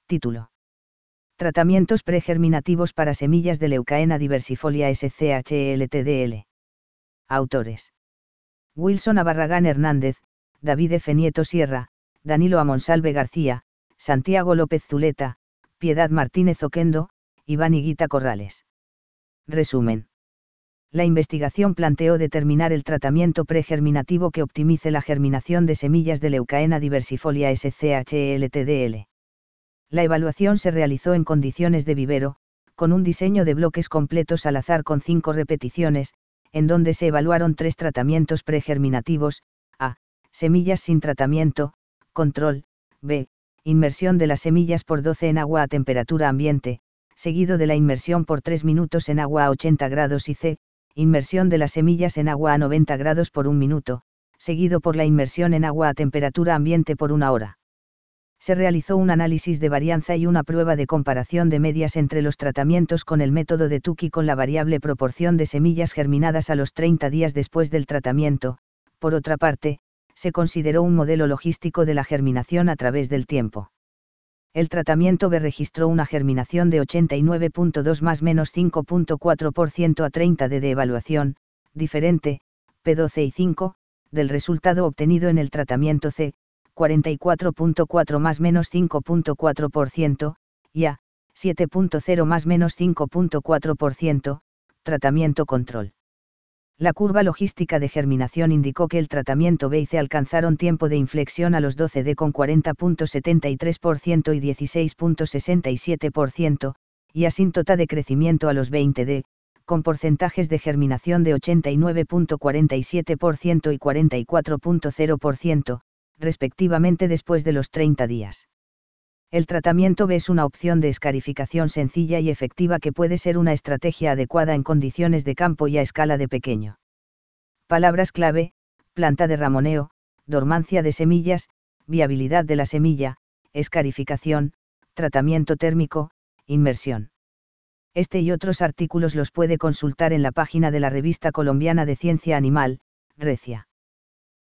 Título. Tratamientos pregerminativos para semillas de Leucaena diversifolia SCH-LTDL. Autores. Wilson Abarragán Hernández, David F. Nieto Sierra, Danilo Amonsalve García, Santiago López Zuleta, Piedad Martínez Oquendo, Iván Higuita Corrales. Resumen. La investigación planteó determinar el tratamiento pregerminativo que optimice la germinación de semillas de Leucaena diversifolia SCH-LTDL. La evaluación se realizó en condiciones de vivero, con un diseño de bloques completos al azar con 5 repeticiones, en donde se evaluaron 3 tratamientos pregerminativos: a. Semillas sin tratamiento, control; b. Inmersión de las semillas por 12 en agua a temperatura ambiente, seguido de la inmersión por 3 minutos en agua a 80 grados; y c. Inmersión de las semillas en agua a 90 grados por 1 minuto, seguido por la inmersión en agua a temperatura ambiente por 1 hora. Se realizó un análisis de varianza y una prueba de comparación de medias entre los tratamientos con el método de Tukey con la variable proporción de semillas germinadas a los 30 días después del tratamiento. Por otra parte, se consideró un modelo logístico de la germinación a través del tiempo. El tratamiento B registró una germinación de 89.2 más menos 5.4% a 30 d de evaluación, diferente, P12 y 5, del resultado obtenido en el tratamiento C, 44.4 más menos 5.4%, y A, 7.0 más menos 5.4%, tratamiento control. La curva logística de germinación indicó que el tratamiento B y C alcanzaron tiempo de inflexión a los 12 d con 40.73% y 16.67%, y asíntota de crecimiento a los 20 d, con porcentajes de germinación de 89.47% y 44.0%, respectivamente después de los 30 días. El tratamiento B es una opción de escarificación sencilla y efectiva que puede ser una estrategia adecuada en condiciones de campo y a escala de pequeño. Palabras clave: planta de ramoneo, dormancia de semillas, viabilidad de la semilla, escarificación, tratamiento térmico, inmersión. Este y otros artículos los puede consultar en la página de la Revista Colombiana de Ciencia Animal, Recia.